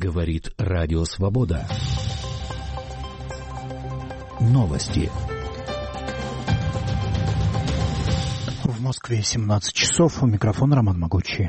Говорит Радио Свобода. Новости. В Москве 17 часов. У микрофона Роман Могучий.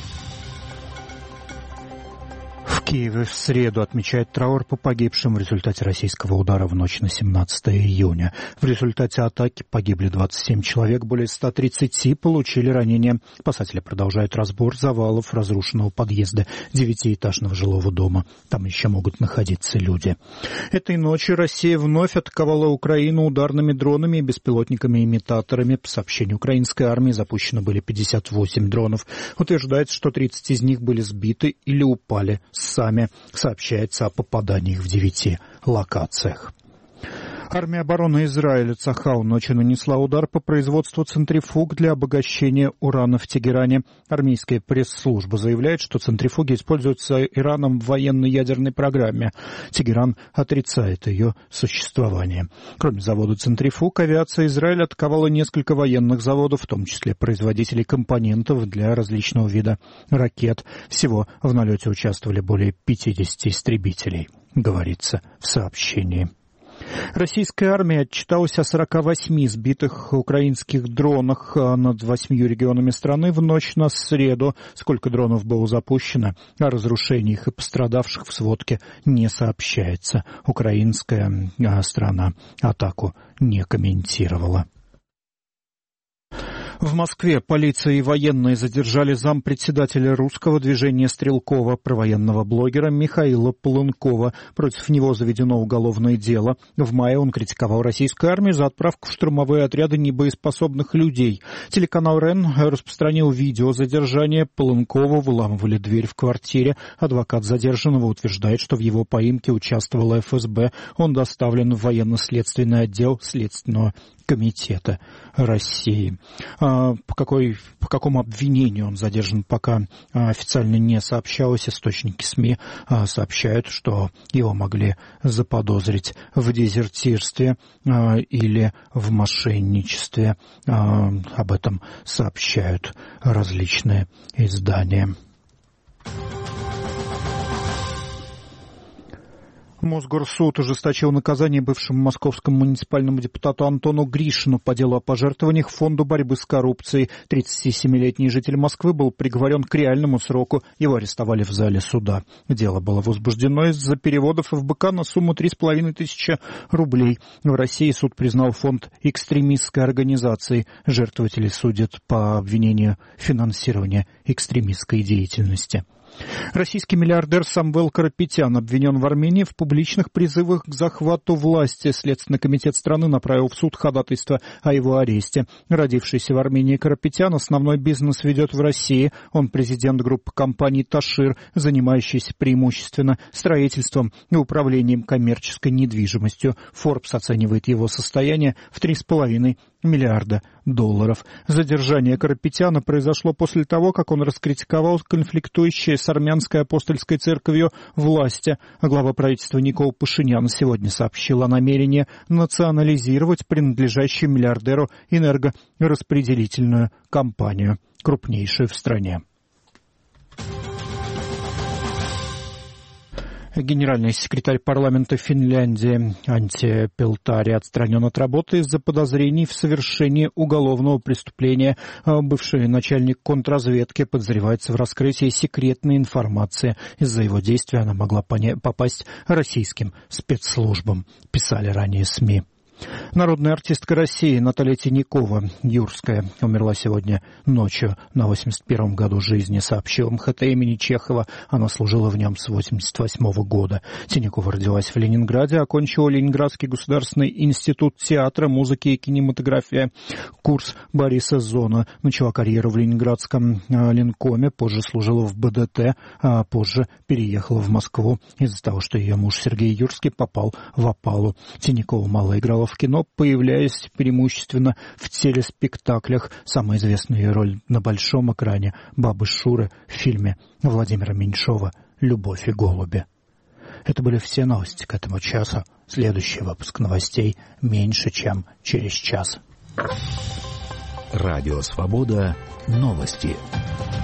В Киеве в среду отмечают траур по погибшим в результате российского удара в ночь на 17 июня. В результате атаки погибли 27 человек, более 130 получили ранения. Спасатели продолжают разбор завалов разрушенного подъезда 9-этажного жилого дома. Там еще могут находиться люди. Этой ночью Россия вновь атаковала Украину ударными дронами и беспилотниками-имитаторами. По сообщению украинской армии запущено были 58 дронов. Утверждается, что 30 из них были сбиты или упали сами. Сообщается о попаданиях в 9 локациях. Армия обороны Израиля Цахал ночью нанесла удар по производству центрифуг для обогащения урана в Тегеране. Армейская пресс-служба заявляет, что центрифуги используются Ираном в военной ядерной программе. Тегеран отрицает ее существование. Кроме завода центрифуг, авиация Израиля атаковала несколько военных заводов, в том числе производителей компонентов для различного вида ракет. Всего в налете участвовали более 50 истребителей, говорится в сообщении. Российская армия отчиталась о 48 сбитых украинских дронах над 8 регионами страны в ночь на среду. Сколько дронов было запущено, о разрушениях и пострадавших в сводке не сообщается. Украинская сторона атаку не комментировала. В Москве полиция и военные задержали зампредседателя русского движения Стрелкова, провоенного блогера Михаила Полынкова. Против него заведено уголовное дело. В мае он критиковал российскую армию за отправку в штурмовые отряды небоеспособных людей. Телеканал РЕН распространил видео задержания. Полынкова выламывали дверь в квартире. Адвокат задержанного утверждает, что в его поимке участвовала ФСБ. Он доставлен в военно-следственный отдел Следственного комитета России. По какому обвинению он задержан, пока официально не сообщалось. Источники СМИ сообщают, что его могли заподозрить в дезертирстве или в мошенничестве. Об этом сообщают различные издания. Мосгорсуд ужесточил наказание бывшему московскому муниципальному депутату Антону Гришину по делу о пожертвованиях Фонду борьбы с коррупцией. 37-летний житель Москвы был приговорен к реальному сроку. Его арестовали в зале суда. Дело было возбуждено из-за переводов ФБК на сумму 3500 рублей. В России суд признал фонд экстремистской организацией. Жертвователи судят по обвинению финансирования экстремистской деятельности. Российский миллиардер Самвел Карапетян обвинен в Армении в публичных призывах к захвату власти. Следственный комитет страны направил в суд ходатайство о его аресте. Родившийся в Армении Карапетян основной бизнес ведет в России. Он президент группы компаний «Ташир», занимающийся преимущественно строительством и управлением коммерческой недвижимостью. Forbes оценивает его состояние в $3,5 миллиарда. Задержание Карапетяна произошло после того, как он раскритиковал конфликтующие с армянской апостольской церковью власти. Глава правительства Никол Пашинян сегодня сообщил о намерении национализировать принадлежащую миллиардеру энергораспределительную компанию, крупнейшую в стране. Генеральный секретарь парламента Финляндии Анти Пелтари отстранен от работы из-за подозрений в совершении уголовного преступления. Бывший начальник контрразведки подозревается в раскрытии секретной информации. Из-за его действия она могла попасть российским спецслужбам, писали ранее СМИ. Народная артистка России Наталья Тинякова, юрская, умерла сегодня ночью на 81-м году жизни, сообщил МХТ имени Чехова. Она служила в нем с 88-го года. Тинякова родилась в Ленинграде, окончила Ленинградский государственный институт театра, музыки и кинематографии, курс Бориса Зона. Начала карьеру в ленинградском Ленкоме, позже служила в БДТ, а позже переехала в Москву из-за того, что ее муж Сергей Юрский попал в опалу. Тинякова мало играла в кино, появляясь преимущественно в телеспектаклях. Самая известная ее роль на большом экране — бабы Шуры в фильме Владимира Меньшова «Любовь и голуби». Это были все новости к этому часу. Следующий выпуск новостей меньше, чем через час. Радио Свобода. Новости.